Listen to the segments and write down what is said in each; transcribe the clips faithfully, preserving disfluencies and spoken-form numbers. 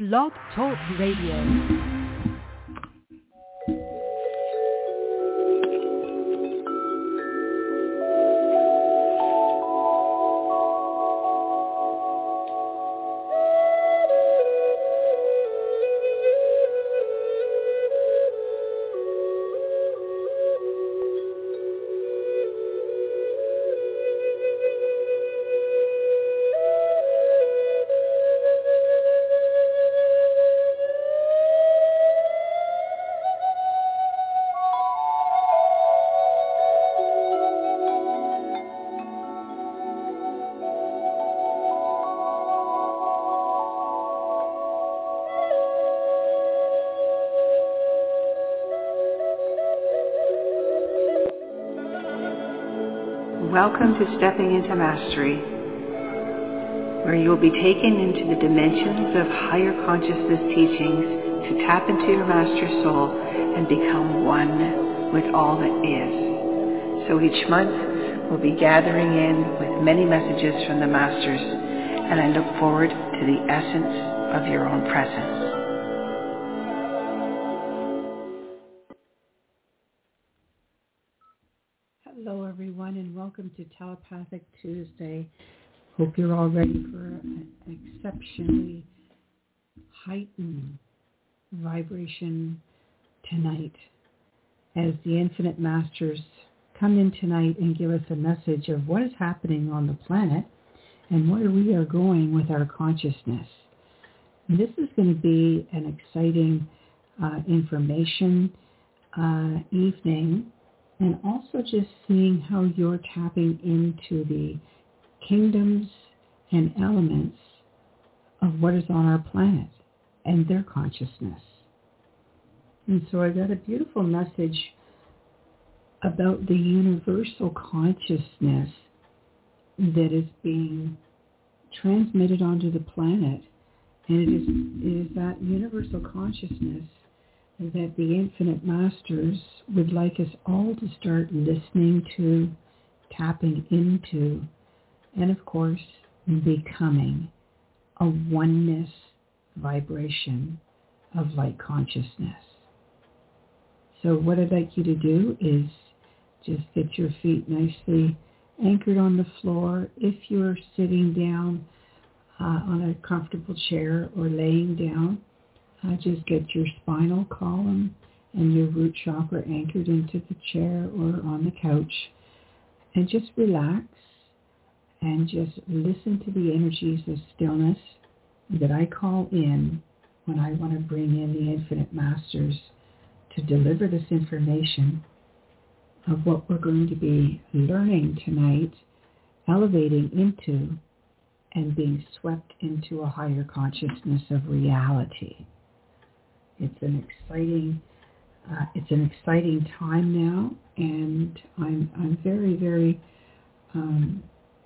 Blog Talk Radio. Welcome to Stepping into Mastery, where you will be taken into the dimensions of higher consciousness teachings to tap into your master soul and become one with all that is. So each month we'll be gathering in with many messages from the masters, and I look forward to the essence of your own presence. Hello everyone, and welcome to Telepathic Tuesday. Hope you're all ready for an exceptionally heightened vibration tonight as the Infinite Masters come in tonight and give us a message of what is happening on the planet and where we are going with our consciousness. And this is going to be an exciting uh, information uh, evening, and also just seeing how you're tapping into the kingdoms and elements of what is on our planet and their consciousness. And so I got a beautiful message about the universal consciousness that is being transmitted onto the planet. And it is, it is that universal consciousness that the Infinite Masters would like us all to start listening to, tapping into, and of course, becoming a oneness vibration of light consciousness. So what I'd like you to do is just get your feet nicely anchored on the floor. If you're sitting down uh, on a comfortable chair or laying down, Uh, just get your spinal column and your root chakra anchored into the chair or on the couch, and just relax and just listen to the energies of stillness that I call in when I want to bring in the Infinite Masters to deliver this information of what we're going to be learning tonight, elevating into, and being swept into a higher consciousness of reality. It's an exciting, uh, it's an exciting time now, and I'm I'm very very, um,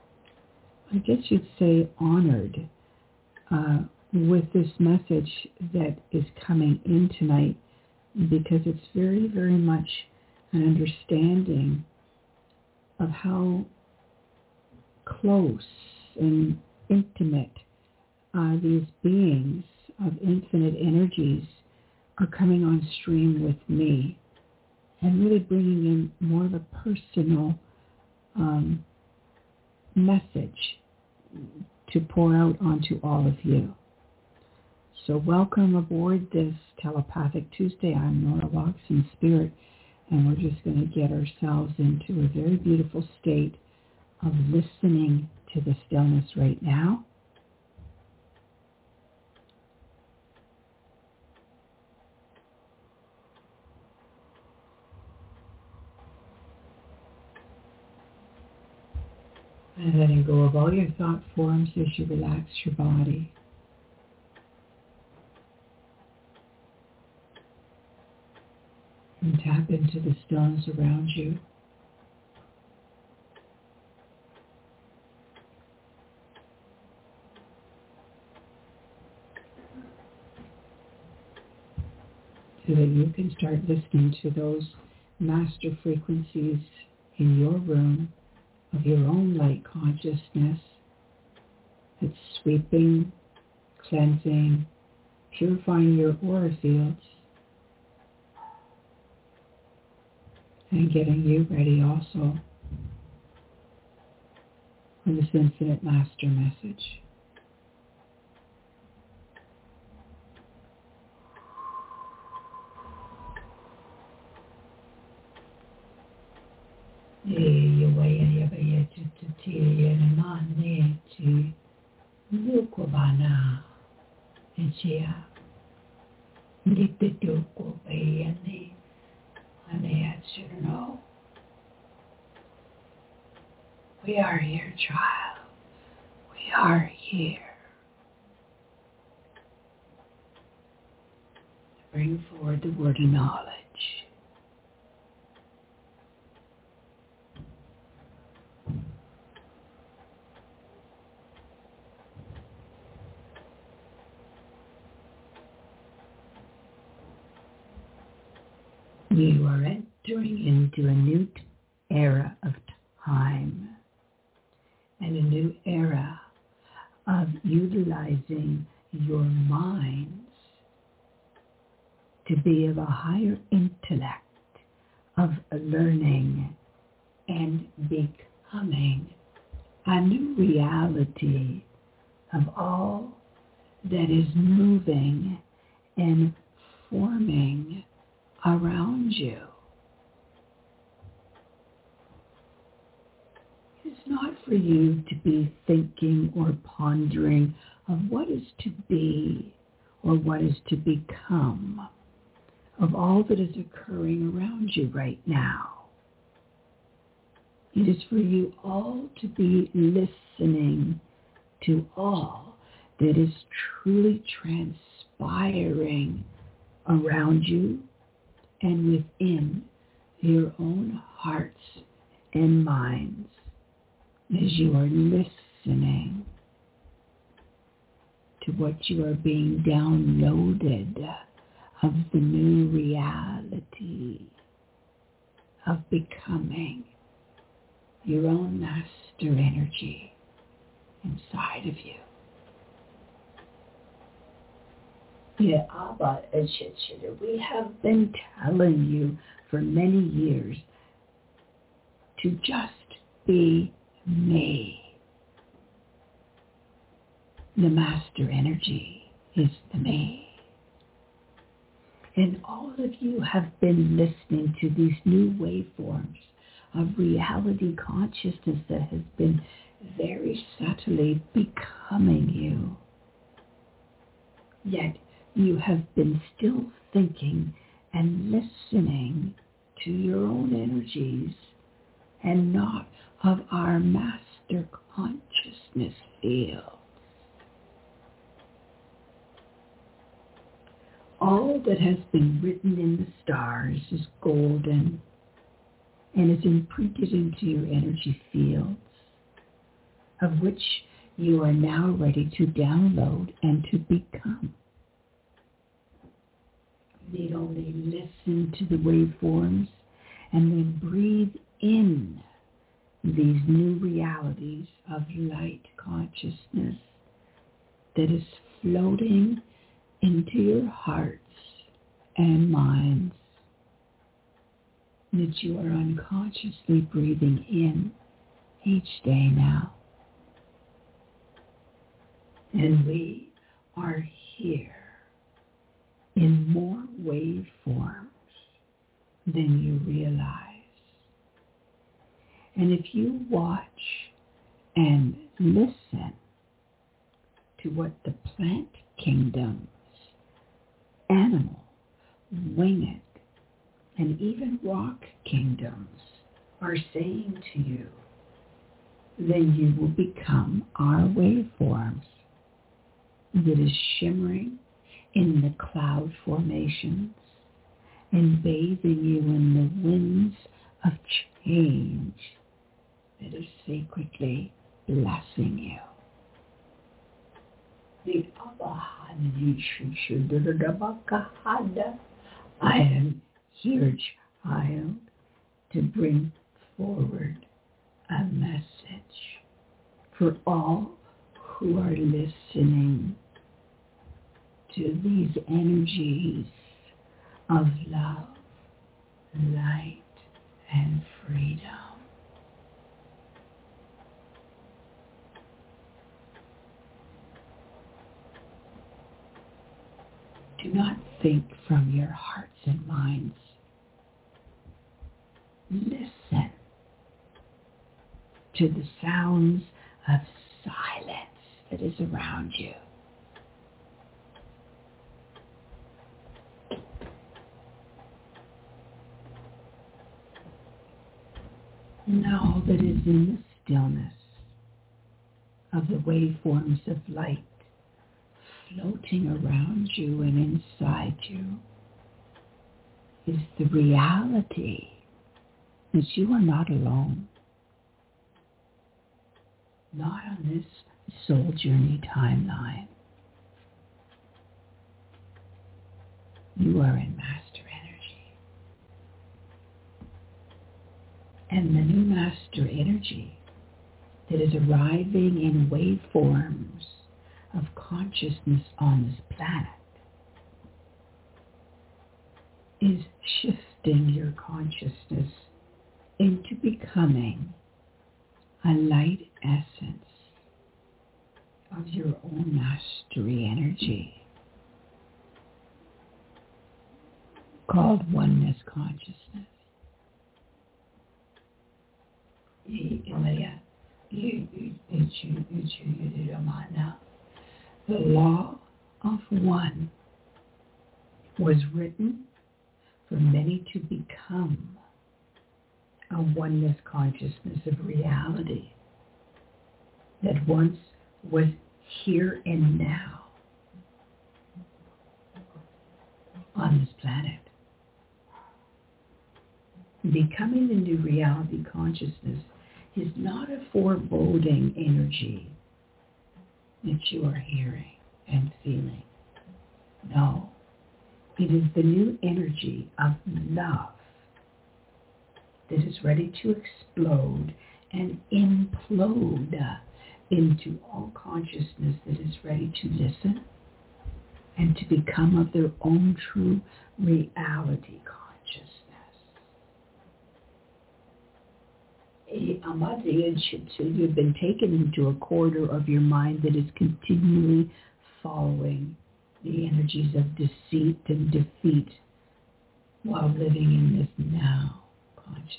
I guess you'd say honored uh, with this message that is coming in tonight, because it's very very much an understanding of how close and intimate uh, these beings of infinite energies are coming on stream with me, and really bringing in more of a personal um, message to pour out onto all of you. So welcome aboard this Telepathic Tuesday. I'm Nora Laux in spirit, and we're just going to get ourselves into a very beautiful state of listening to the stillness right now. And letting go of all your thought forms as you relax your body. And tap into the stillness around you. So that you can start listening to those master frequencies in your room of your own light consciousness that's sweeping, cleansing, purifying your aura fields, and getting you ready also for this Infinite Master message. We are here, child. We are here to bring forward the word of knowledge. You are entering into a new era of time and a new era of utilizing your minds to be of a higher intellect, of learning and becoming a new reality of all that is moving and forming around you. It's not for you to be thinking or pondering of what is to be or what is to become of all that is occurring around you right now. It is for you all to be listening to all that is truly transpiring around you and within your own hearts and minds as you are listening to what you are being downloaded of the new reality of becoming your own master energy inside of you. Yeah, Abba, we have been telling you for many years to just be me. The master energy is the me. And all of you have been listening to these new waveforms of reality consciousness that has been very subtly becoming you. Yet you have been still thinking and listening to your own energies and not of our master consciousness field. All that has been written in the stars is golden and is imprinted into your energy fields, of which you are now ready to download and to become. You need only listen to the waveforms and then breathe in these new realities of light consciousness that is floating into your hearts and minds, that you are unconsciously breathing in each day now. And we are here in more waveforms than you realize. And if you watch and listen to what the plant kingdoms, animal, winged, and even rock kingdoms are saying to you, then you will become our waveforms that is shimmering in the cloud formations and bathing you in the winds of change that is sacredly blessing you. I am here, child, to bring forward a message for all who are listening to these energies of love, light, and freedom. Do not think from your hearts and minds. Listen to the sounds of silence that is around you. Know that is in the stillness of the waveforms of light floating around you and inside you is the reality that you are not alone. Not on this soul journey timeline. You are in master energy. And the new master energy that is arriving in waveforms of consciousness on this planet is shifting your consciousness into becoming a light essence of your own mastery energy called oneness consciousness. The law of one was written for many to become a oneness consciousness of reality that once was here and now on this planet. Becoming the new reality consciousness is not a foreboding energy that you are hearing and feeling. No, it is the new energy of love that is ready to explode and implode into all consciousness that is ready to listen and to become of their own true reality consciousness. You've been taken into a corridor of your mind that is continually following the energies of deceit and defeat while living in this now consciousness.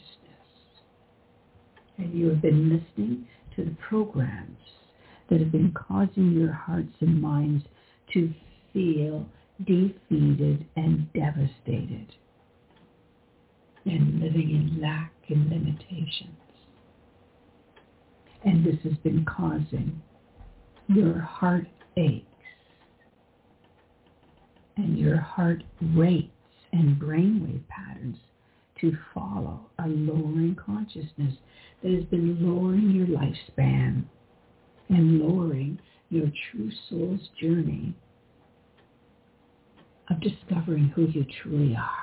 And you have been listening to the programs that have been causing your hearts and minds to feel defeated and devastated and living in lack and limitations. And this has been causing your heart aches and your heart rates and brainwave patterns to follow a lowering consciousness that has been lowering your lifespan and lowering your true soul's journey of discovering who you truly are.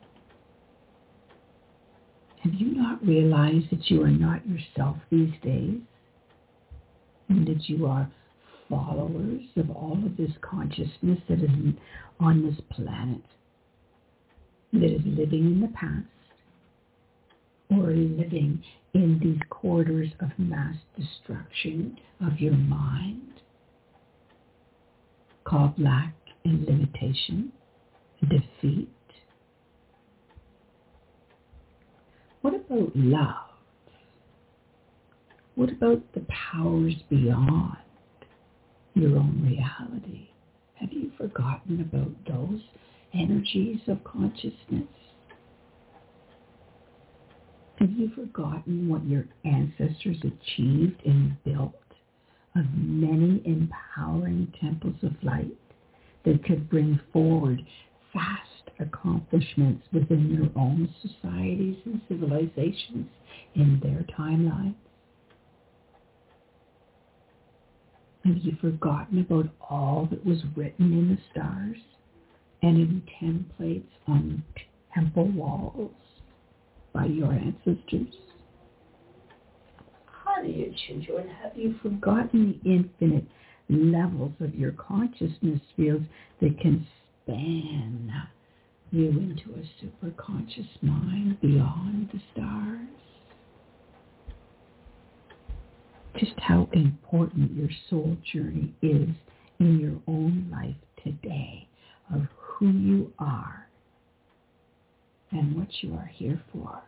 Have you not realized that you are not yourself these days? And that you are followers of all of this consciousness that is on this planet, that is living in the past, or living in these corridors of mass destruction of your mind, called lack and limitation, defeat? What about love? What about the powers beyond your own reality? Have you forgotten about those energies of consciousness? Have you forgotten what your ancestors achieved and built of many empowering temples of light that could bring forward fast accomplishments within their own societies and civilizations in their timelines? Have you forgotten about all that was written in the stars and in templates on temple walls by your ancestors? How do you, children, have you forgotten the infinite levels of your consciousness fields that can span you into a superconscious mind beyond the stars. Just how important your soul journey is in your own life today, of who you are and what you are here for,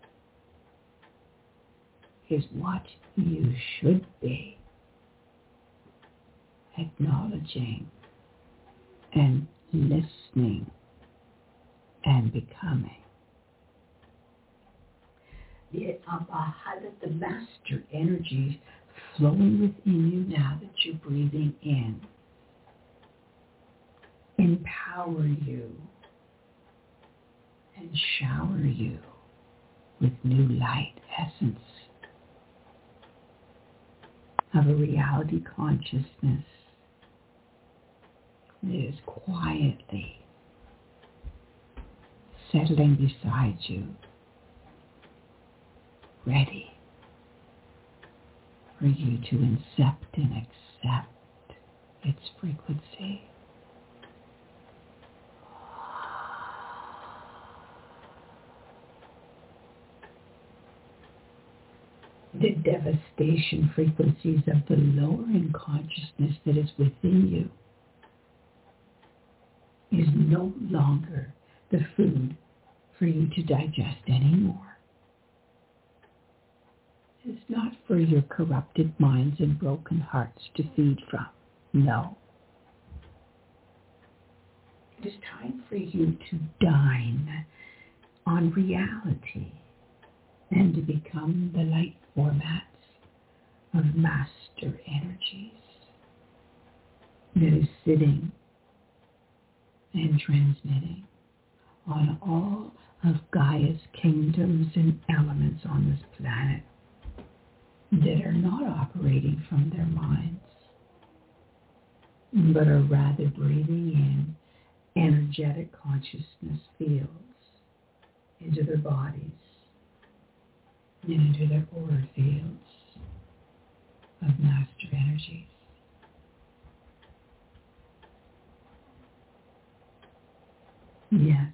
is what you should be acknowledging and listening and becoming. The Abahada, the master energies flowing within you now that you're breathing in, empower you and shower you with new light essence of a reality consciousness that is quietly settling beside you, ready for you to incept and accept its frequency. The devastation frequencies of the lowering consciousness that is within you is no longer the food for you to digest anymore. It's not for your corrupted minds and broken hearts to feed from. No. It is time for you to dine on reality and to become the light formats of master energies that is sitting and transmitting on all of Gaia's kingdoms and elements on this planet that are not operating from their minds, but are rather breathing in energetic consciousness fields into their bodies and into their aura fields of master energies. Yes,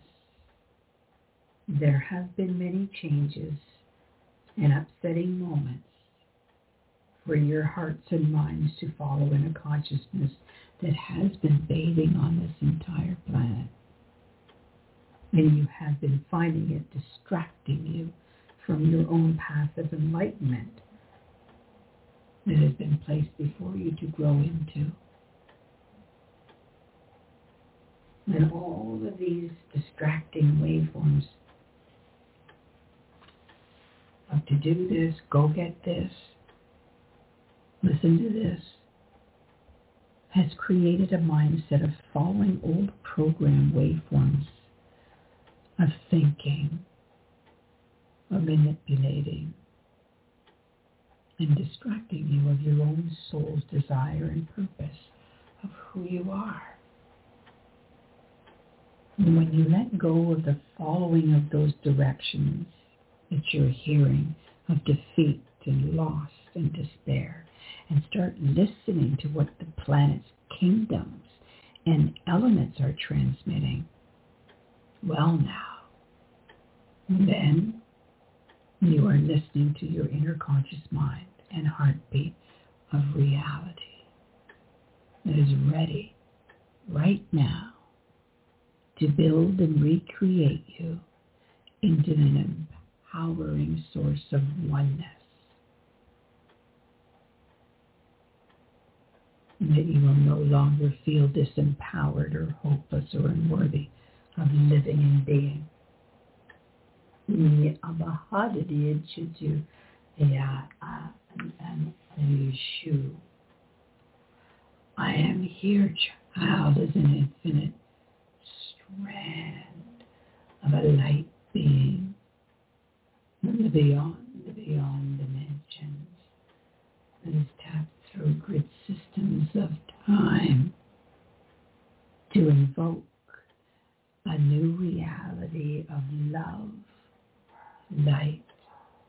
there have been many changes and upsetting moments for your hearts and minds to follow in a consciousness that has been bathing on this entire planet. And you have been finding it distracting you from your own path of enlightenment that has been placed before you to grow into. And all of these distracting waveforms of to do this, go get this, listen to this, has created a mindset of following old program waveforms of thinking, of manipulating, and distracting you of your own soul's desire and purpose of who you are. And when you let go of the following of those directions that you're hearing of defeat and loss and despair, and start listening to what the planet's kingdoms and elements are transmitting, well now, then you are listening to your inner conscious mind and heartbeat of reality that is ready right now to build and recreate you into an empowering source of oneness. And that you will no longer feel disempowered or hopeless or unworthy of living and being. I am here, child, as an infinite strand of a light being from the beyond, the beyond dimensions that is tapped through grid systems of time to invoke a new reality of love, light,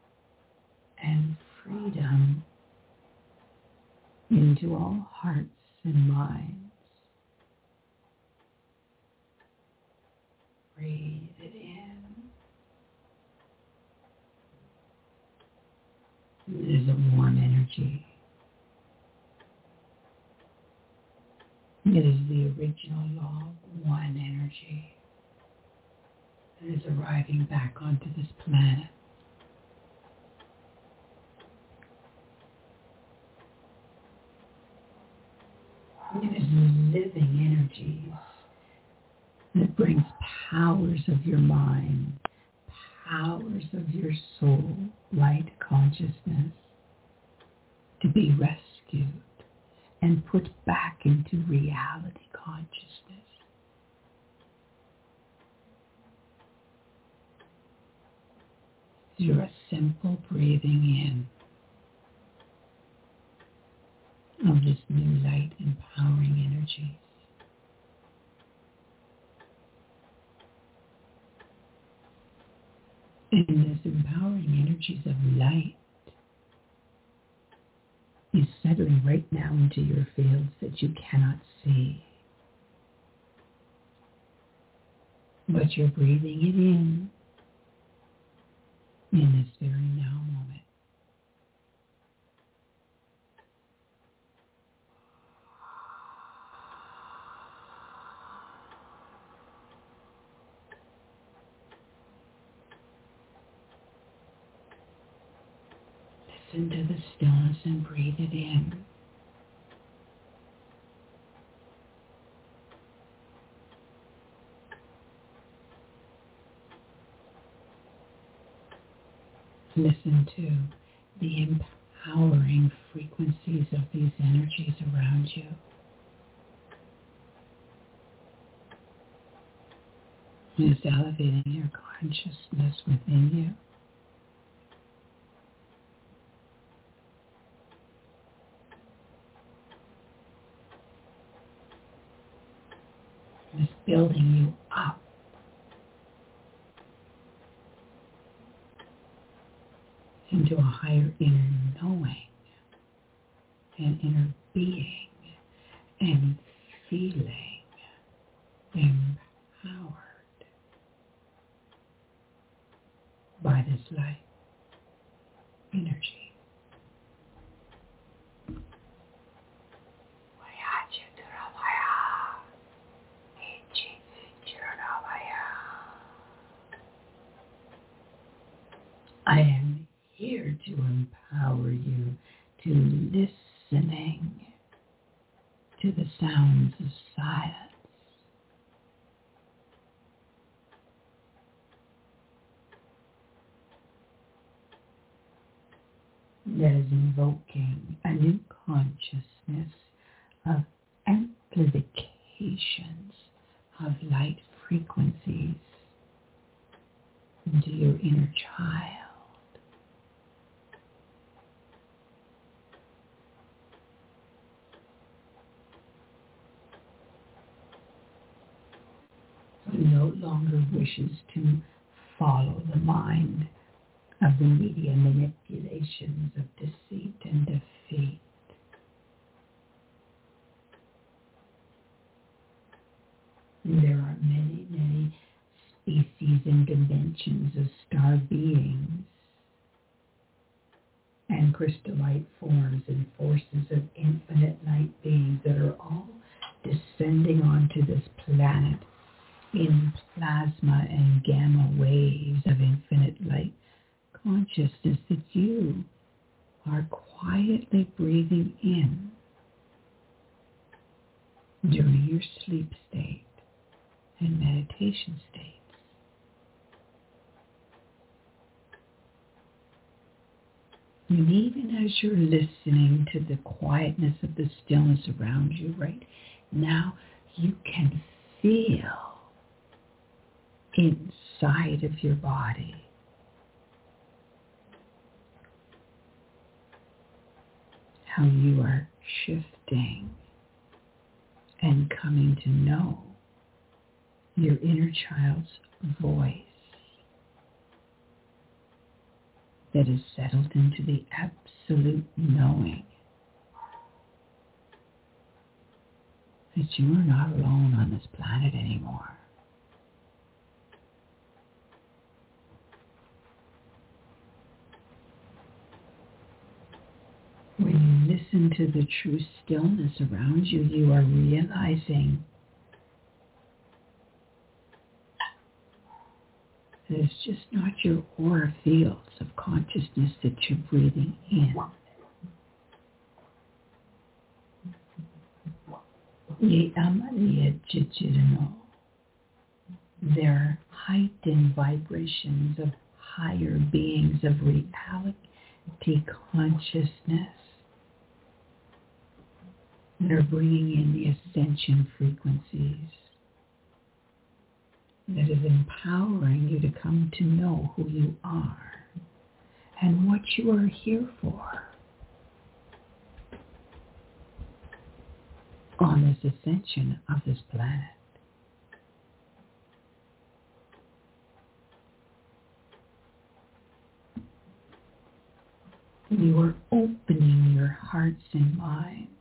and freedom into all hearts and minds. Breathe it in. It is a warm energy. It is the original law of one energy that is arriving back onto this planet. It is living energies that brings powers of your mind, powers of your soul, light consciousness, to be rescued and put back into reality consciousness. Through a simple breathing in of this new light empowering energies. And this empowering energies of light is settling right now into your fields that you cannot see. But you're breathing it in in this very now moment. Listen to the stillness and breathe it in. Listen to the empowering frequencies of these energies around you. It is elevating your consciousness within you. It is building you up. Into a higher inner knowing and inner being and feeling empowered by this light energy. I am here to empower you to listening to the sounds of silence. That is invoking a new consciousness of amplifications of light frequencies into your inner child. Who no longer wishes to follow the mind of the media manipulations of deceit and defeat. And there are many, many species and dimensions of star beings and crystallite forms and forces of infinite light beings that are all descending onto this planet in plasma and gamma waves of infinite light consciousness that you are quietly breathing in during your sleep state and meditation states. And even as you're listening to the quietness of the stillness around you right now, you can feel inside of your body how you are shifting and coming to know your inner child's voice that is settled into the absolute knowing that you are not alone on this planet anymore. When you listen to the true stillness around you, you are realizing that it's just not your aura fields of consciousness that you're breathing in. There are heightened vibrations of higher beings of reality consciousness that are bringing in the ascension frequencies that is empowering you to come to know who you are and what you are here for on this ascension of this planet. You are opening your hearts and minds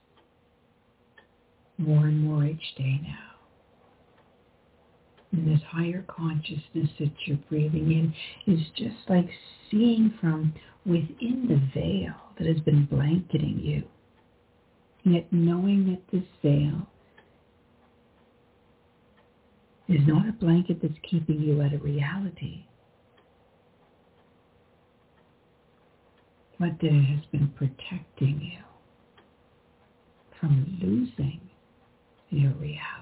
more and more each day now. And this higher consciousness that you're breathing in is just like seeing from within the veil that has been blanketing you. Yet knowing that this veil is not a blanket that's keeping you out of reality, but that it has been protecting you from losing your reality.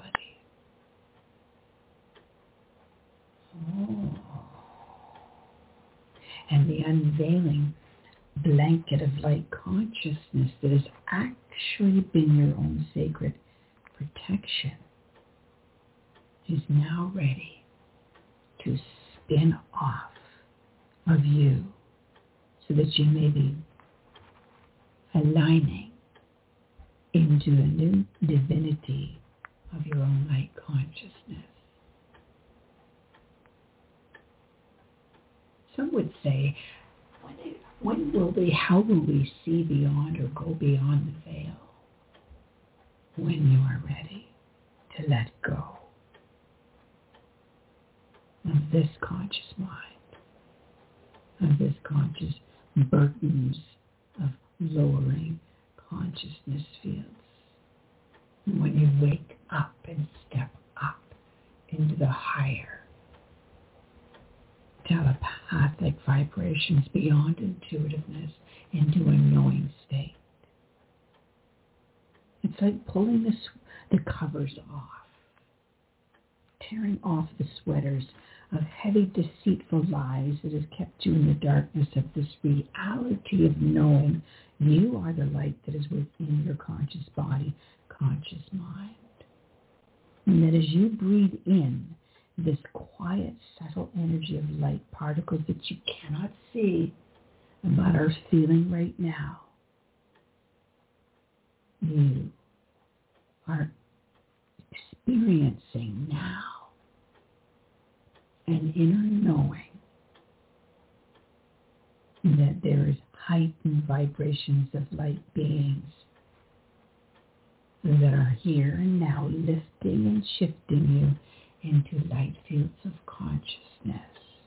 Oh. And the unveiling blanket of light consciousness that has actually been your own sacred protection is now ready to spin off of you so that you may be aligning into a new divinity of your own light consciousness. Some would say, when, it, when will we, how will we see beyond or go beyond the veil? When you are ready to let go of this conscious mind, of this conscious burdens of lowering consciousness fields. When you wake up and step up into the higher telepathic vibrations beyond intuitiveness into a knowing state. It's like pulling the, the covers off, tearing off the sweaters of heavy, deceitful lies that has kept you in the darkness of this reality of knowing you are the light that is within your conscious body, conscious mind. And that as you breathe in this quiet, subtle energy of light particles that you cannot see but are feeling right now, you are experiencing now an inner knowing that there is heightened vibrations of light beings that are here and now lifting and shifting you into light fields of consciousness,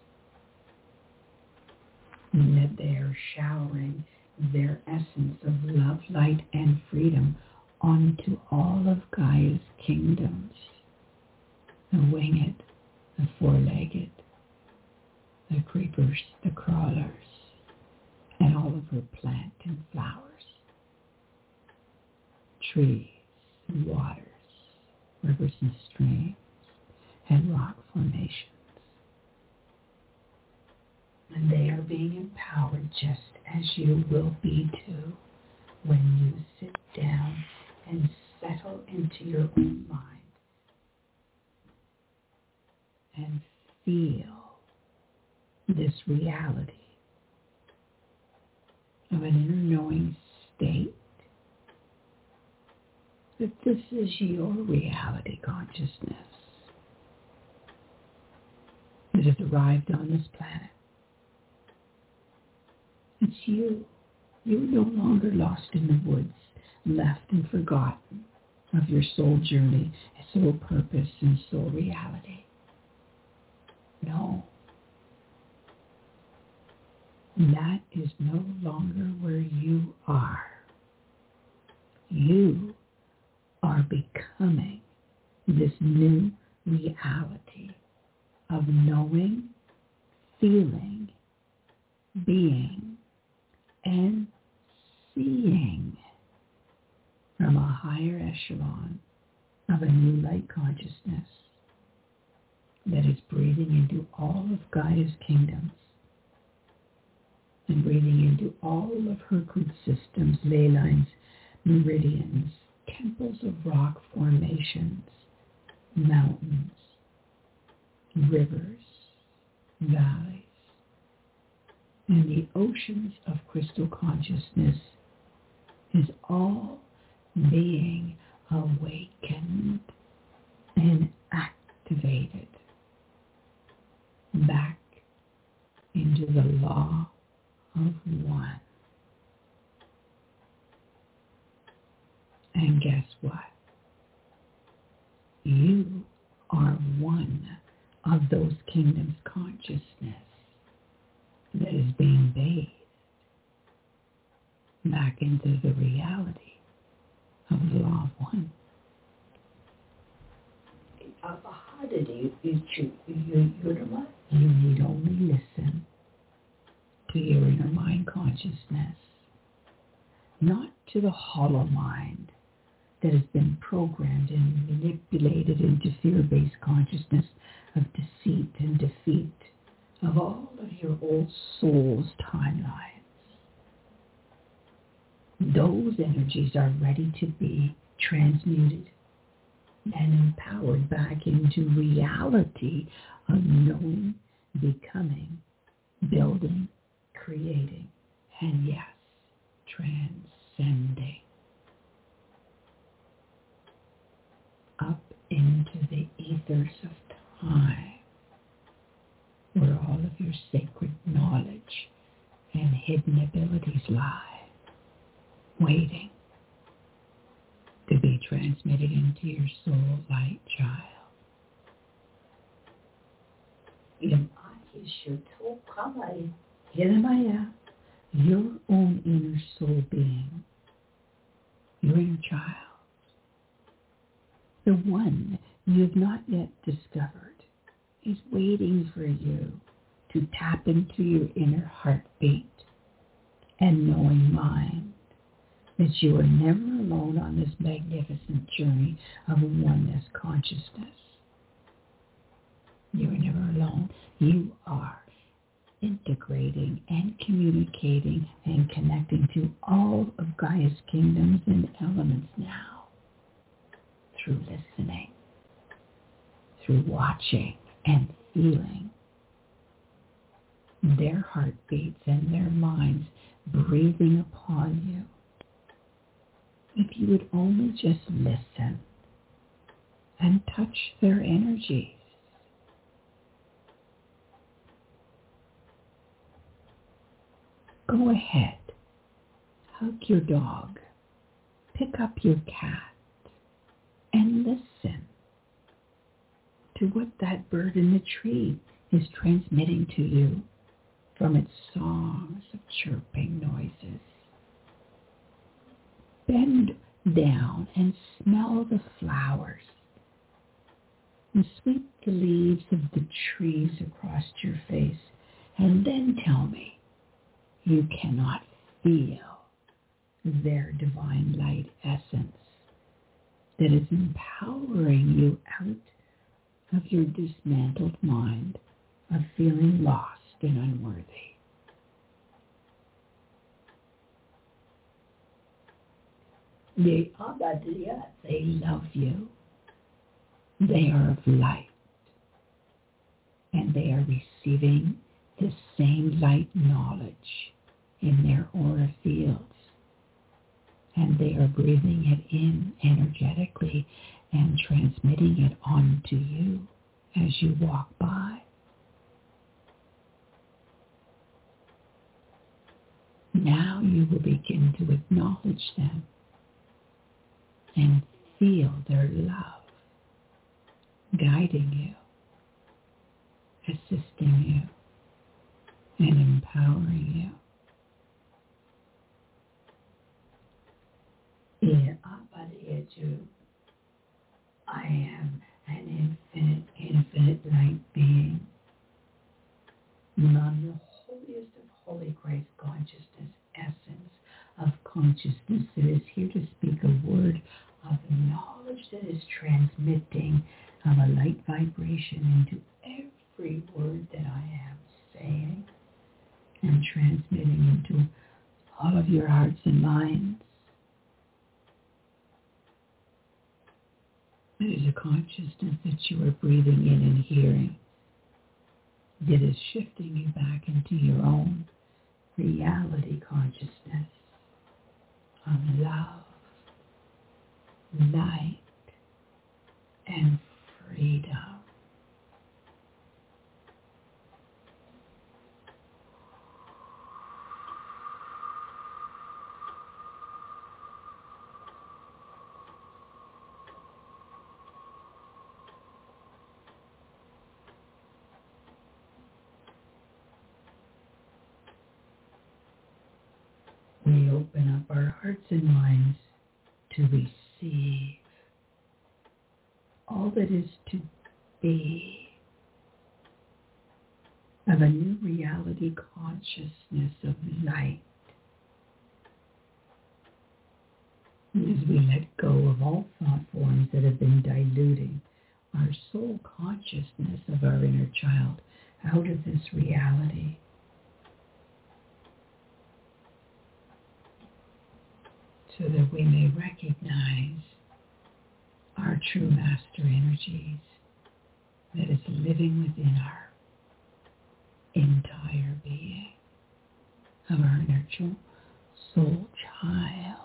and that they are showering their essence of love, light, and freedom onto all of Gaia's kingdoms, the winged, the four-legged, the creepers, the crawlers, and all of her plant and flowers, trees and waters, rivers and streams, and rock formations. And they are being empowered just as you will be too when you sit down and settle into your own mind and feel this reality of an inner knowing state that this is your reality consciousness that has arrived on this planet. It's you. You're no longer lost in the woods, left and forgotten of your soul journey, soul purpose, and soul reality. No. That is no longer where you are. You are becoming this new reality of knowing, feeling, being, and seeing from a higher echelon of a new light consciousness that is breathing into all of Gaia's kingdoms and breathing into all of her grid systems, ley lines, meridians, temples of rock formations, mountains, rivers, valleys, and the oceans of crystal consciousness is all being awakened and activated back into the law of one. And guess what? You are one of those kingdoms' consciousness that is being bathed back into the reality of the law of one. How did you, you, you, you, you, you need only listen to your inner mind consciousness, not to the hollow mind that has been programmed and manipulated into fear-based consciousness of deceit and defeat of all of your old soul's timelines. Those energies are ready to be transmuted and empowered back into reality of knowing, becoming, building, creating, and yes, transcending up into the ethers of time, where all of your sacred knowledge and hidden abilities lie, waiting to be transmitted into your soul light child. Your own inner soul being, your inner child, the one you have not yet discovered, is waiting for you to tap into your inner heartbeat and knowing mind that you are never alone on this magnificent journey of oneness consciousness. You are never alone. You are integrating and communicating and connecting to all of Gaia's kingdoms and elements now through listening, through watching and feeling their heartbeats and their minds breathing upon you. If you would only just listen and touch their energies. Go ahead, hug your dog, pick up your cat, and listen to what that bird in the tree is transmitting to you from its songs of chirping noises. Bend down and smell the flowers and sweep the leaves of the trees across your face, and then tell me you cannot feel their divine light essence that is empowering you out of your dismantled mind of feeling lost and unworthy. They are they love you. They are of light. And they are receiving the same light knowledge in their aura fields. And they are breathing it in energetically and transmitting it onto you as you walk by. Now you will begin to acknowledge them and feel their love guiding you, assisting you, and empowering you. In Abadiyetu, I am an infinite, infinite light being. And I'm the holiest of holy Christ consciousness, essence of consciousness that is here to speak a word of knowledge that is transmitting of a light vibration into every word that I am saying and transmitting into all of your hearts and minds. It is a consciousness that you are breathing in and hearing that is shifting you back into your own reality consciousness of love, light, and freedom. We open up our hearts and minds to receive all that is to be of a new reality consciousness of light. And as we let go of all thought forms that have been diluting our soul consciousness of our inner child out of this reality, so that we may recognize our true master energies that is living within our entire being of our inner soul child.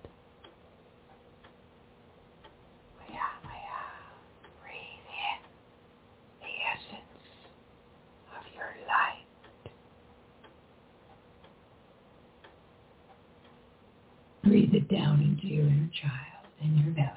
Breathe in the essence of your light. Breathe it down into your inner child in your belly.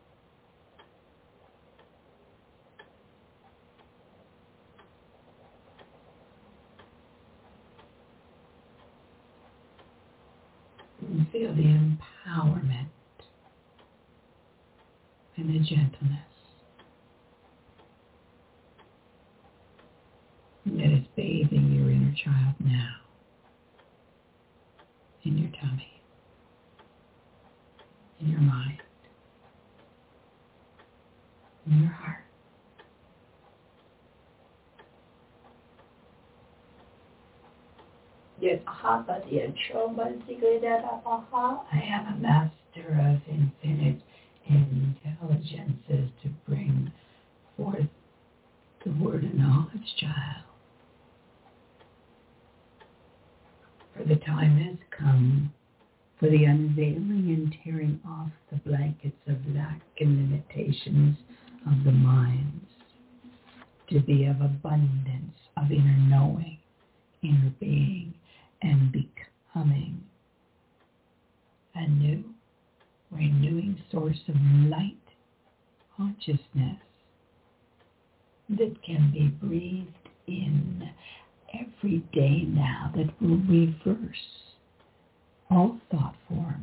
And feel the empowerment and the gentleness that is bathing your inner child now in your tummy, in your mind, in your heart. Yes, I am a master of infinite intelligences to bring forth the word of knowledge, child. For the time has come for the unveiling and tearing off the blankets of lack and limitations of the minds, to be of abundance of inner knowing, inner being, and becoming a new, renewing source of light consciousness that can be breathed in every day now, that will reverse all thought forms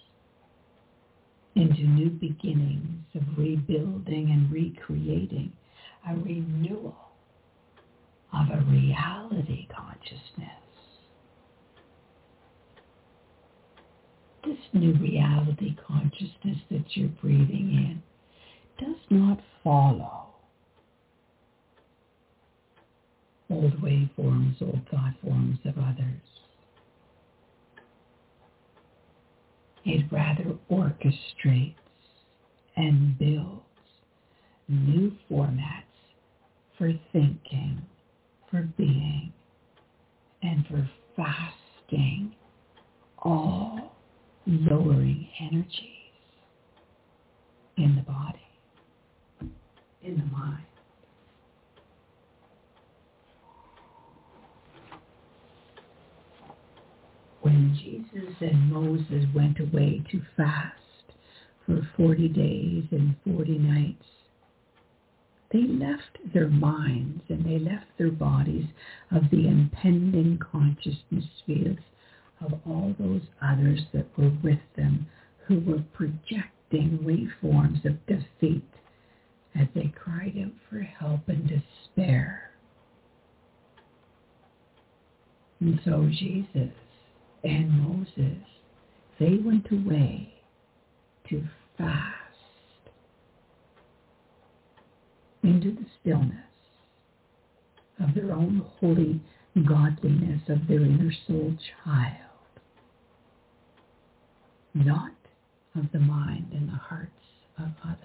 into new beginnings of rebuilding and recreating, a renewal of a reality consciousness. This new reality consciousness that you're breathing in does not follow old waveforms, old thought forms of others. It rather orchestrates and builds new formats for thinking, for being, and for fasting, all lowering energies in the body, in the mind. When Jesus and Moses went away to fast for forty days and forty nights, they left their minds and they left their bodies of the impending consciousness fields of all those others that were with them who were projecting waveforms of defeat as they cried out for help and despair. And so Jesus and Moses, they went away to fast into the stillness of their own holy godliness of their inner soul child, not of the mind and the hearts of others.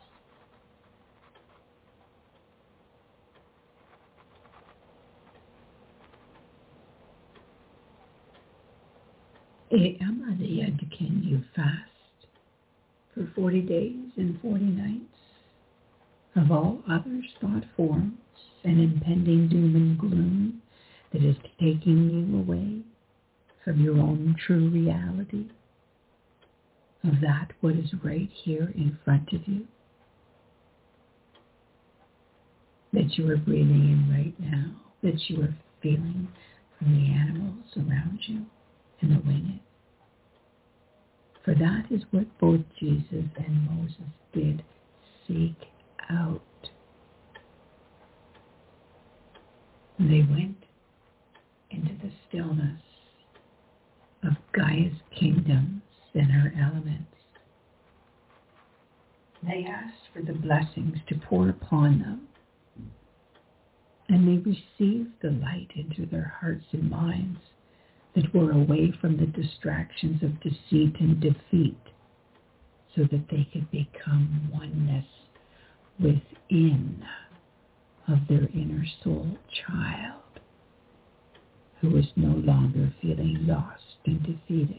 Can you fast for forty days and forty nights of all others thought forms and impending doom and gloom that is taking you away from your own true reality, of that what is right here in front of you, that you are breathing in right now, that you are feeling from the animals around you and the winged. For that is what both Jesus and Moses did seek out. They went into the stillness of Gaia's kingdoms and her elements. They asked for the blessings to pour upon them, and they received the light into their hearts and minds that were away from the distractions of deceit and defeat, so that they could become oneness within of their inner soul child, who was no longer feeling lost and defeated,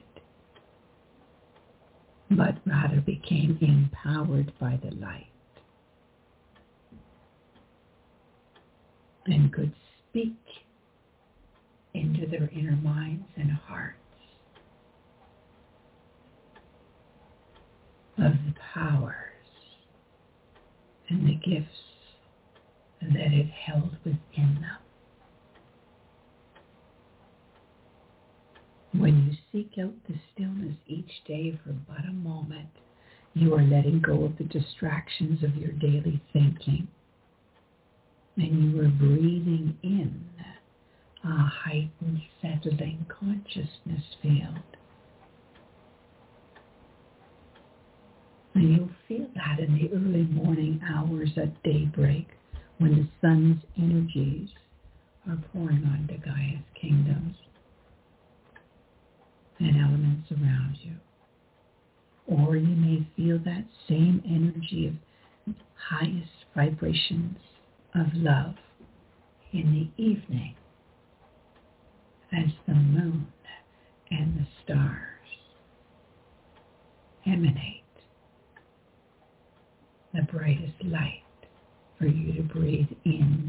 but rather became empowered by the light and could speak into their inner minds and hearts of the powers and the gifts that it held within them. When you seek out the stillness each day for but a moment, you are letting go of the distractions of your daily thinking, and you are breathing in a heightened, settling consciousness field. And you'll feel that in the early morning hours at daybreak, when the sun's energies are pouring onto Gaia's kingdoms and elements around you. Or you may feel that same energy of highest vibrations of love in the evening, as the moon and the stars emanate the brightest light for you to breathe in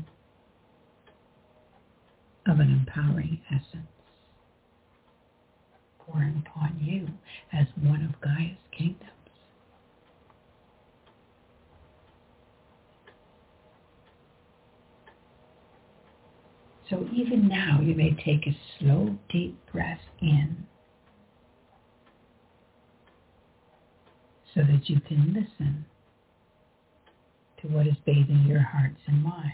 of an empowering essence, pouring upon you as one of Gaia's kingdoms. So even now, you may take a slow, deep breath in so that you can listen to what is bathing your hearts and minds.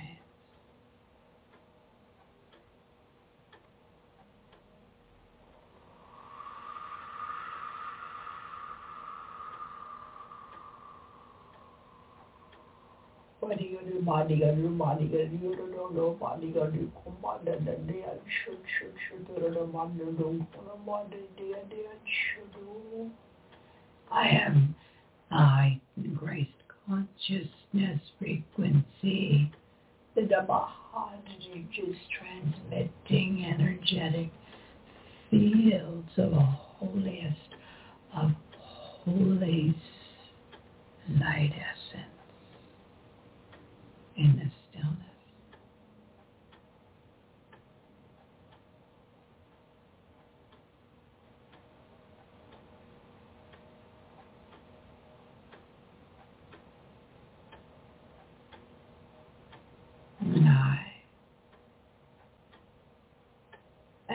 I am I graced consciousness frequency. The Dhamma just transmitting energetic fields of a holiest of holy light essence in the stillness.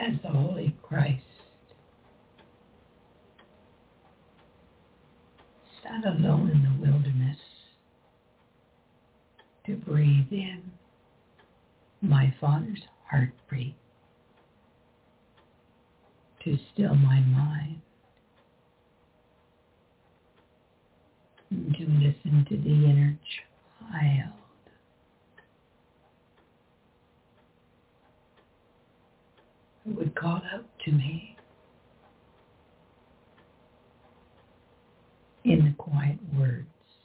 as the Holy Christ sat alone in the wilderness to breathe in my Father's heartbeat, to still my mind, and to listen to the inner child who would call out to me in the quiet words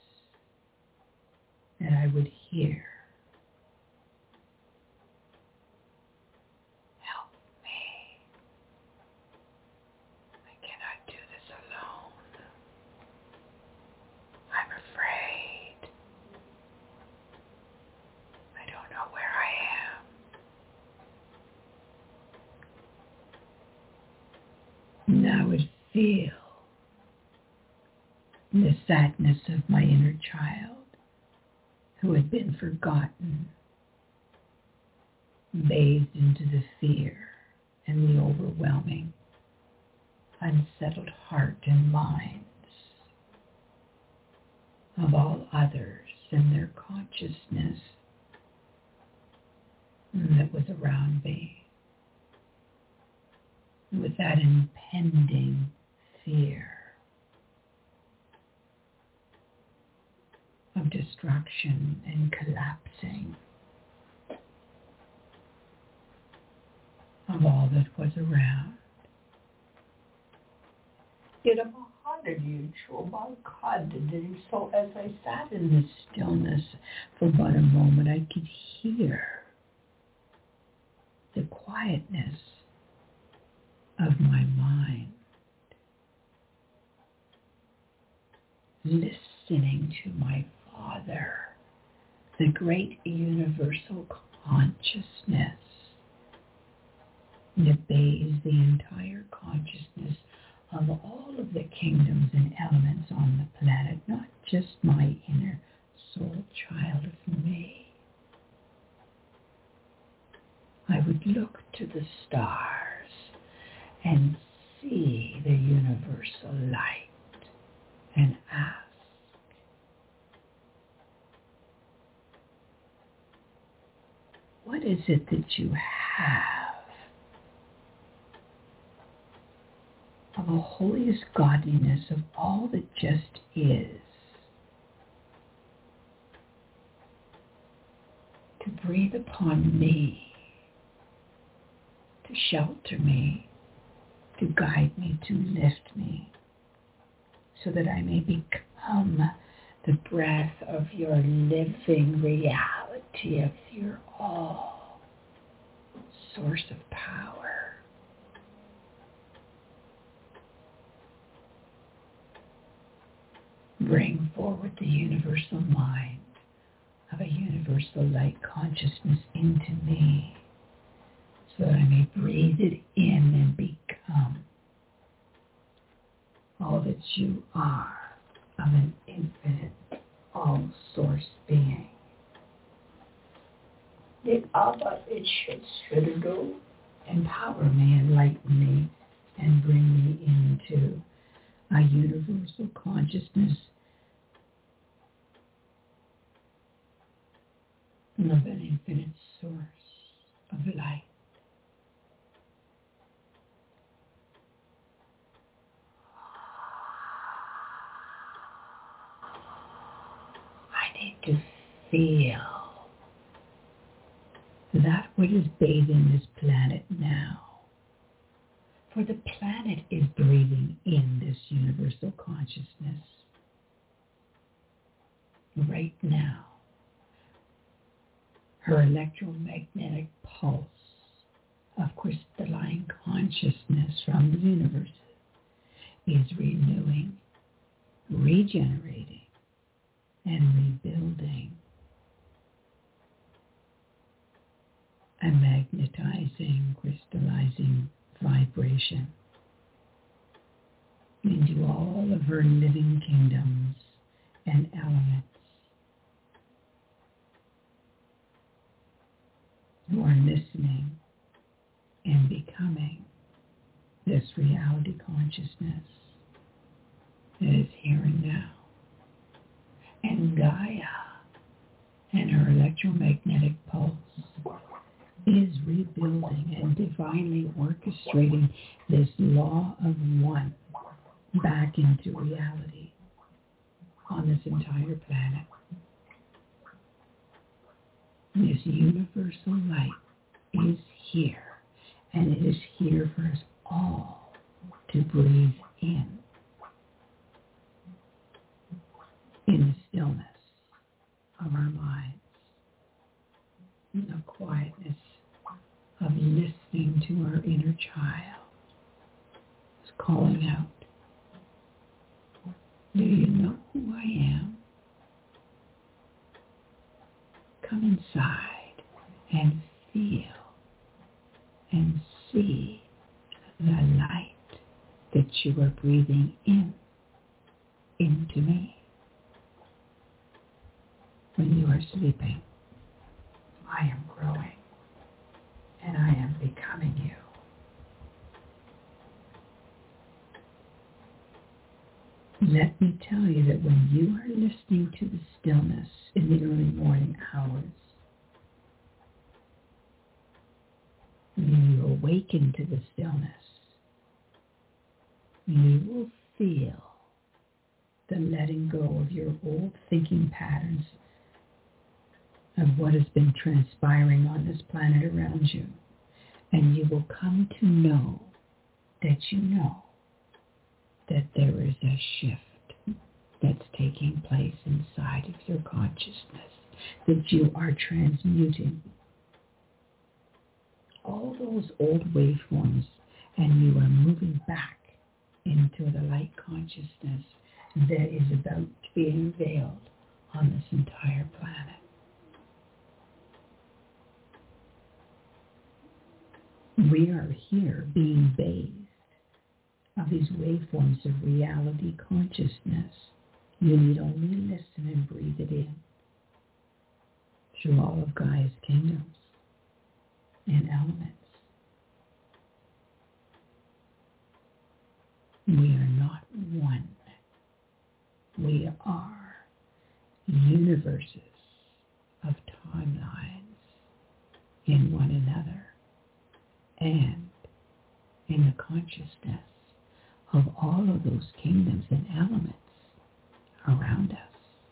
that I would hear. Help me. I cannot do this alone. I'm afraid. I don't know where I am. And I would feel the sadness of my inner child who had been forgotten, bathed into the fear and the overwhelming, unsettled heart and minds of all others and their consciousness that was around me, with that impending fear of destruction and collapsing of all that was around. Yet I'm a hundred years old, my God, and so as I sat in this stillness for but a moment, I could hear the quietness of my mind, listening to my Father, the great universal consciousness that bathes the entire consciousness of all of the kingdoms and elements on the planet, not just my inner soul child of me. I would look to the stars and see the universal light and ask, what is it that you have of the holiest godliness of all that just is to breathe upon me, to shelter me, to guide me, to lift me, so that I may become the breath of your living reality, of your all source of power. Bring forward the universal mind of a universal light consciousness into me, so that I may breathe it in and become all that you are, of an infinite, all-source being. The Abba, it should, should do, empower me, enlighten me, and bring me into a universal consciousness of an infinite source of light. I need to feel that which is bathing this planet now. For the planet is breathing in this universal consciousness right now. Her electromagnetic pulse of crystalline consciousness from the universe is renewing, regenerating, and rebuilding, a magnetizing, crystallizing vibration into all of her living kingdoms and elements. You are listening and becoming this reality consciousness that is here and now. And Gaia and her electromagnetic pulse is rebuilding and divinely orchestrating this law of one back into reality on this entire planet. This universal light is here, and it is here for us all to breathe in, in the stillness of our minds, in the quietness of listening to our inner child who's calling out, do you know who I am? Come inside and feel and see the light that you are breathing in, into me. When you are sleeping, I am growing and I am becoming you. Let me tell you that when you are listening to the stillness in the early morning hours, when you awaken to the stillness, you will feel the letting go of your old thinking patterns of what has been transpiring on this planet around you. And you will come to know that you know that there is a shift that's taking place inside of your consciousness, that you are transmuting all those old waveforms and you are moving back into the light consciousness that is about to be unveiled on this entire planet. We are here being bathed of these waveforms of reality consciousness. You need only listen and breathe it in through all of Gaia's kingdoms and elements. We are not one. We are universes of timelines in one another and in the consciousness of all of those kingdoms and elements around us.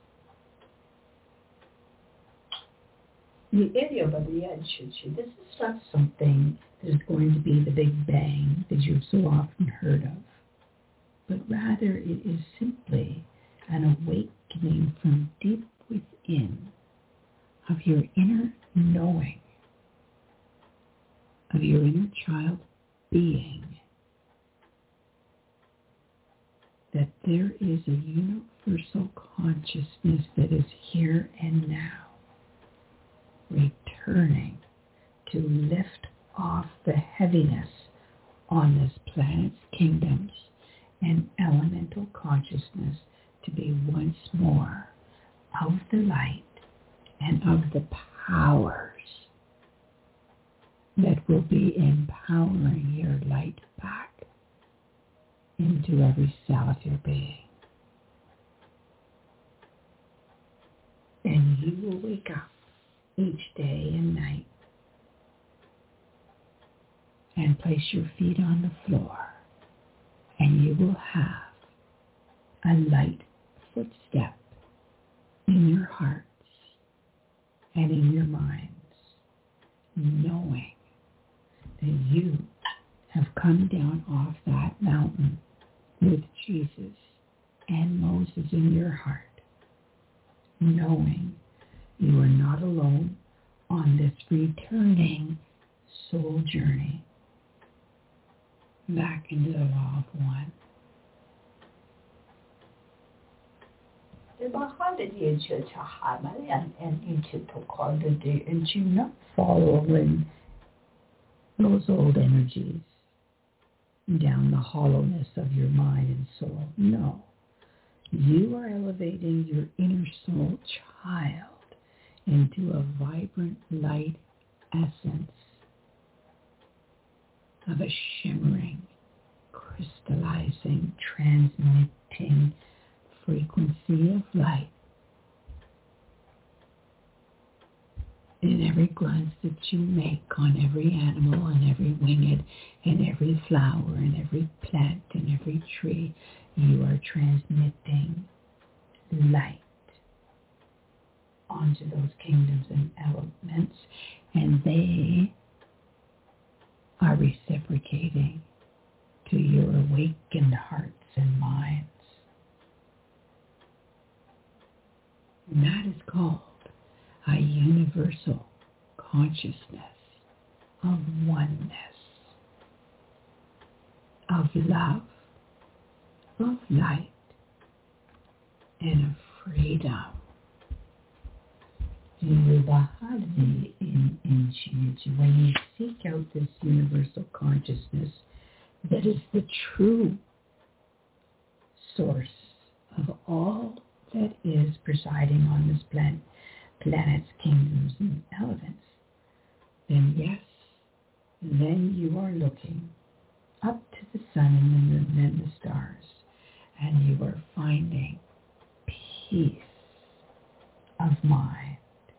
The area of the edge, this is not something that is going to be the Big Bang that you've so often heard of, but rather it is simply an awakening from deep within of your inner knowing, of your inner child being, that there is a universal consciousness that is here and now, returning to lift off the heaviness on this planet's kingdoms and elemental consciousness to be once more of the light and of the powers that will be empowering your light back into every cell of your being. And you will wake up each day and night and place your feet on the floor, and you will have a light footstep in your hearts and in your minds, knowing that you have come down off that mountain with Jesus and Moses in your heart, knowing you are not alone on this returning soul journey back into the law of one. And you're not following those old energies down the hollowness of your mind and soul. No. You are elevating your inner soul child into a vibrant light essence of a shimmering, crystallizing, transmitting frequency of light. In every glance that you make on every animal and every winged and every flower and every plant and every tree, you are transmitting light onto those kingdoms and elements, and they are reciprocating to your awakened hearts and minds. And that is called a universal consciousness of oneness, of love, of light, and of freedom. When you seek out this universal consciousness that is the true source of all that is presiding on this planet, planets, kingdoms, and elements, then yes, then you are looking up to the sun and the moon and the stars, and you are finding peace of mind,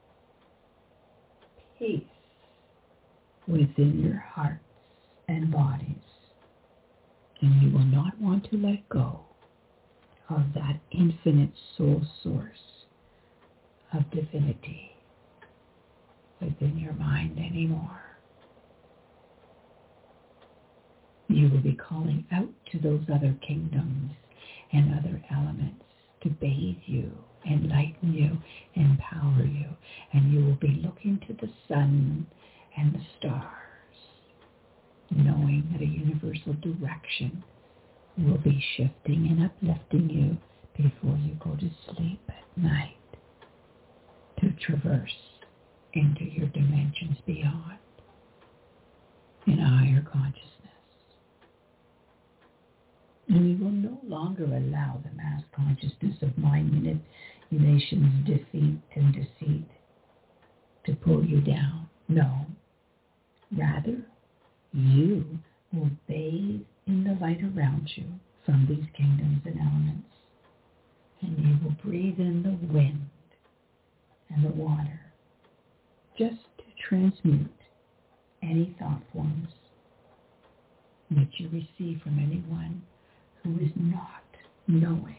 peace within your hearts and bodies, and you will not want to let go of that infinite soul source of divinity within your mind anymore. You will be calling out to those other kingdoms and other elements to bathe you, enlighten you, empower you, and you will be looking to the sun and the stars, knowing that a universal direction will be shifting and uplifting you before you go to sleep at night, to traverse into your dimensions beyond in a higher consciousness. And we will no longer allow the mass consciousness of mind manipulations, defeat, and deceit to pull you down. No. Rather, you will bathe in the light around you from these kingdoms and elements, and you will breathe in the wind and the water just to transmute any thought forms that you receive from anyone who is not knowing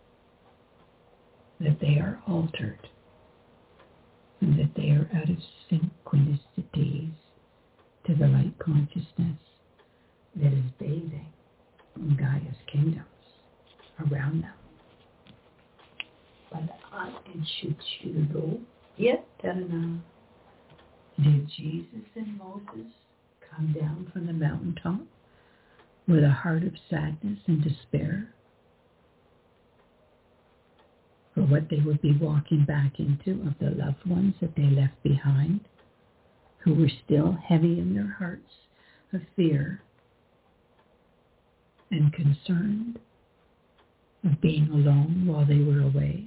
that they are altered and that they are out of synchronicities to the light consciousness that is bathing in Gaia's kingdoms around them. But I Chichiro, yet did Jesus and Moses come down from the mountaintop with a heart of sadness and despair for what they would be walking back into of the loved ones that they left behind, who were still heavy in their hearts of fear and concerned of being alone while they were away?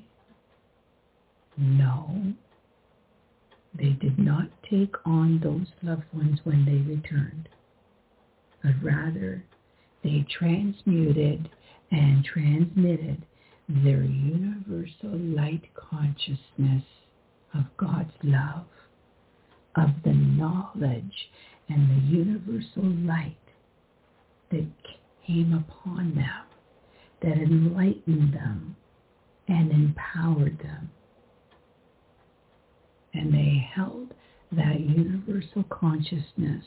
No, they did not take on those loved ones when they returned, but rather they transmuted and transmitted their universal light consciousness of God's love, of the knowledge and the universal light that came upon them, that enlightened them and empowered them. And they held that universal consciousness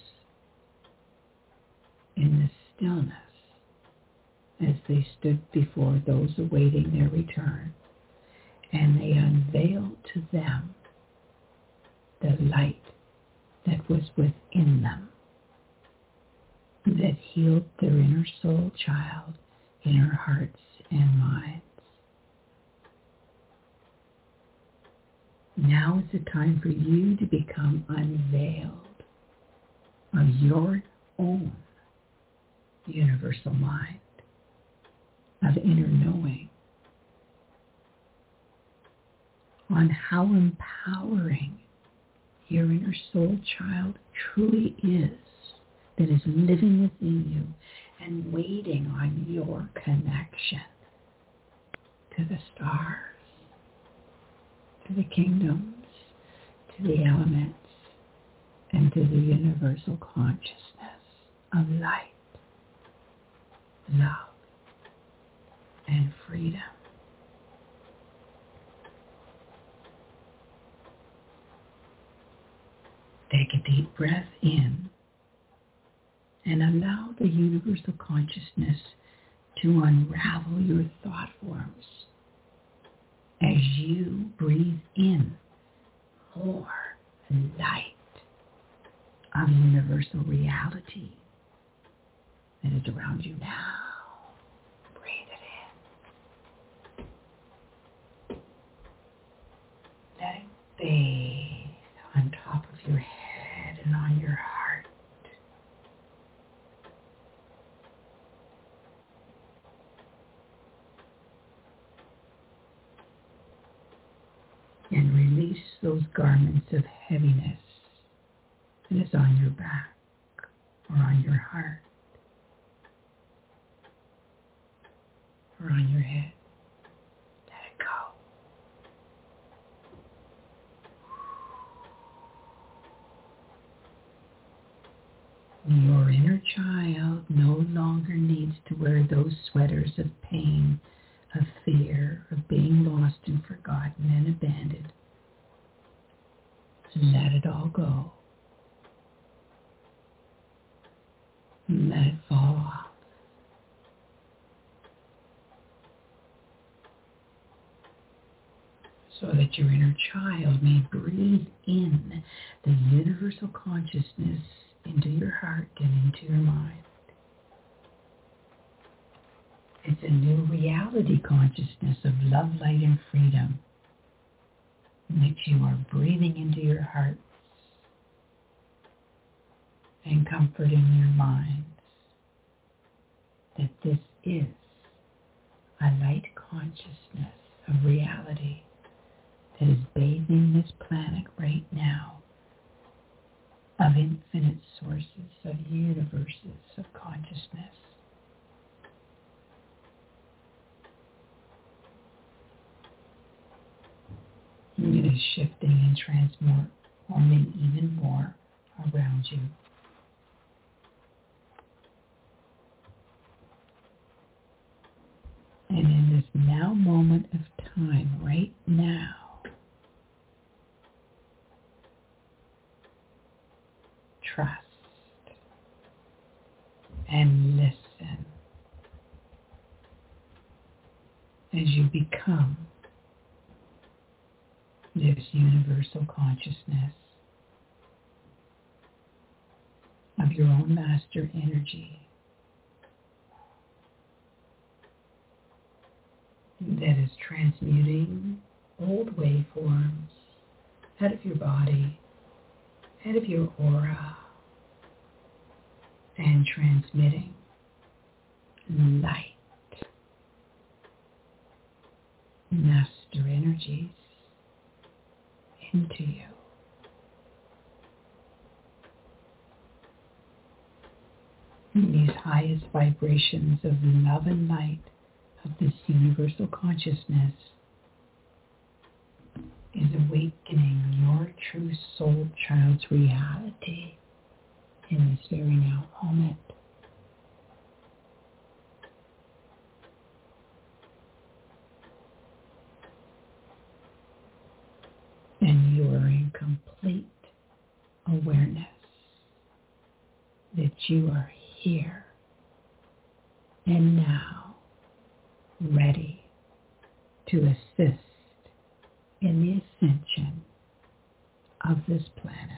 in the stillness as they stood before those awaiting their return. And they unveiled to them the light that was within them, that healed their inner soul child, inner hearts and minds. Now is the time for you to become unveiled of your own universal mind, of inner knowing, on how empowering your inner soul child truly is that is living within you and waiting on your connection to the stars, to the kingdoms, to the elements, and to the universal consciousness of light, love, and freedom. Take a deep breath in and allow the universal consciousness to unravel your thought forms as you breathe in more light of universal reality that is around you now. Breathe it in. Let it bathe on top of your head and on your heart. And release those garments of heaviness that is on your back or on your heart or on your head. Let it go. Your inner child no longer needs to wear those sweaters of pain, of fear, of being lost and forgotten and abandoned. Let it all go. Let it fall off. So that your inner child may breathe in the universal consciousness into your heart and into your mind. It's a new reality consciousness of love, light, and freedom that you are breathing into your hearts and comforting your minds that this is a light consciousness of reality that is bathing this planet right now of infinite sources, of universes of consciousness. It is shifting and transforming even more around you. And in this now moment of time, right now, trust and listen as you become this universal consciousness of your own master energy that is transmuting old waveforms out of your body, out of your aura, and transmitting light, master energies into you. And these highest vibrations of love and light of this universal consciousness is awakening your true soul child's reality in this very now moment. And you are in complete awareness that you are here and now ready to assist in the ascension of this planet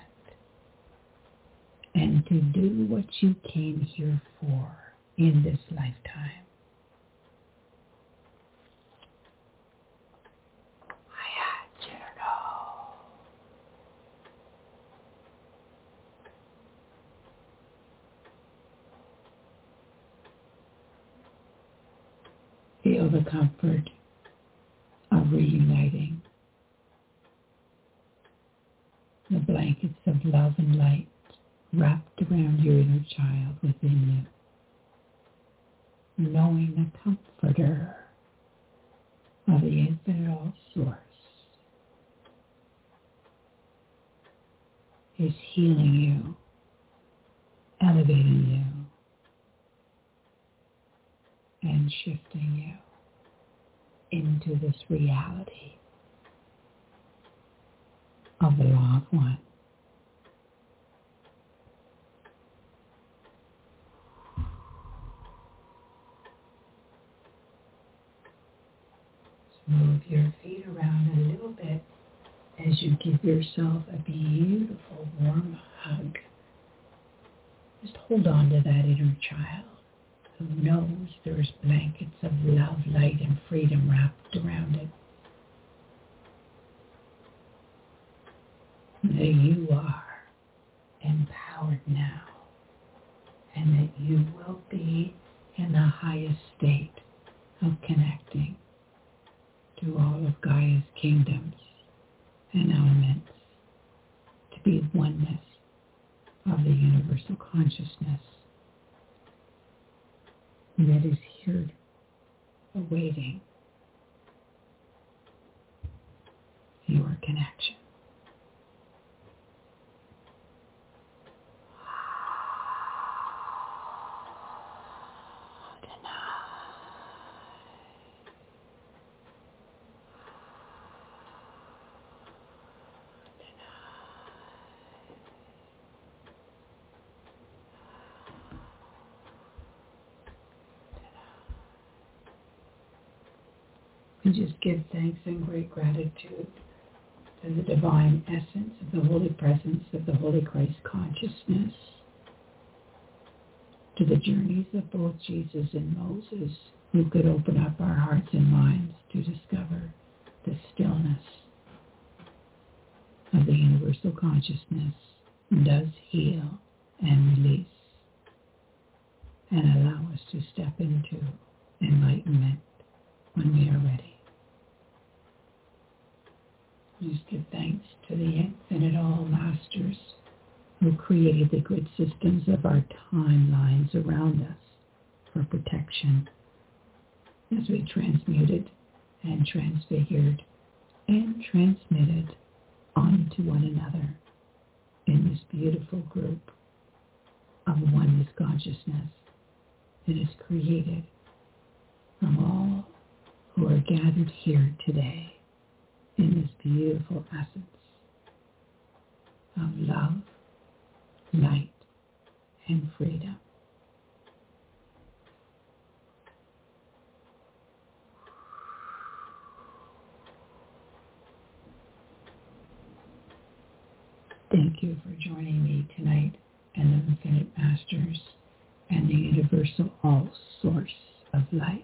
and to do what you came here for in this lifetime. I had you to know. Feel the comfort of reuniting. The blankets of love and light wrapped around your inner child within you, knowing the comforter of the infinite all source is healing you, elevating you, and shifting you into this reality of the law of one. Move your feet around a little bit as you give yourself a beautiful warm hug. Just hold on to that inner child who knows there's blankets of love, light, and freedom wrapped around it. That you are empowered now, and that you will be in the highest state of connecting to all of Gaia's kingdoms and elements, to be oneness of the universal consciousness that is here awaiting your connection. And just give thanks and great gratitude to the divine essence of the Holy Presence of the Holy Christ consciousness, to the journeys of both Jesus and Moses, who could open up our hearts and minds to discover the stillness of the universal consciousness, does heal and release and allow us to step into enlightenment when we are ready. Just give thanks to the infinite all masters who created the grid systems of our timelines around us for protection as we transmuted and transfigured and transmitted onto one another in this beautiful group of oneness consciousness that is created from all who are gathered here today in this beautiful essence of love, light, and freedom. Thank you for joining me tonight and the Infinite Masters and the Universal All Source of Light.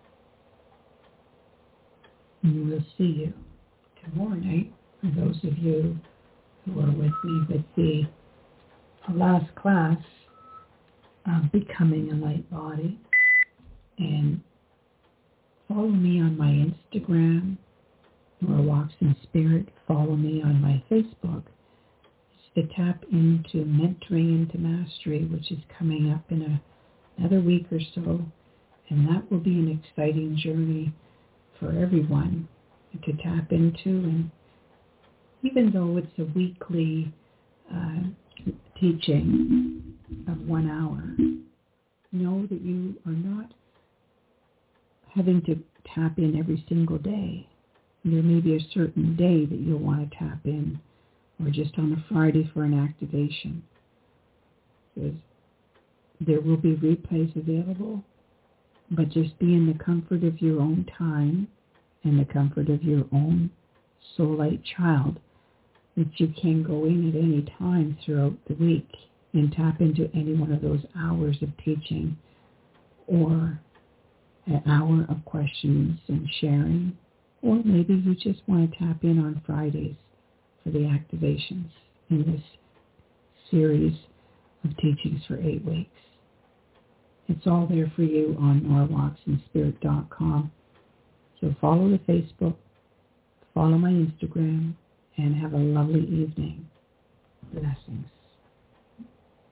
And we'll see you tomorrow night for those of you who are with me with the last class of Becoming a Light Body. And follow me on my Instagram, Nora Walks in Spirit. Follow me on my Facebook. It's to tap into Mentoring into Mastery, which is coming up in a, another week or so. And that will be an exciting journey for everyone to tap into. And even though it's a weekly uh, teaching of one hour, know that you are not having to tap in every single day. There may be a certain day that you'll want to tap in, or just on a Friday for an activation. There's, there will be replays available, but just be in the comfort of your own time and the comfort of your own soul light child, that you can go in at any time throughout the week and tap into any one of those hours of teaching, or an hour of questions and sharing, or maybe you just want to tap in on Fridays for the activations in this series of teachings for eight weeks. It's all there for you on nora walks in spirit dot com. So follow the Facebook, follow my Instagram, and have a lovely evening. Blessings.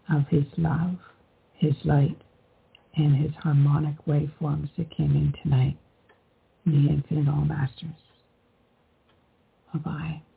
of his love, his light, and his harmonic waveforms that came in tonight, the Infinite All Masters. Bye-bye.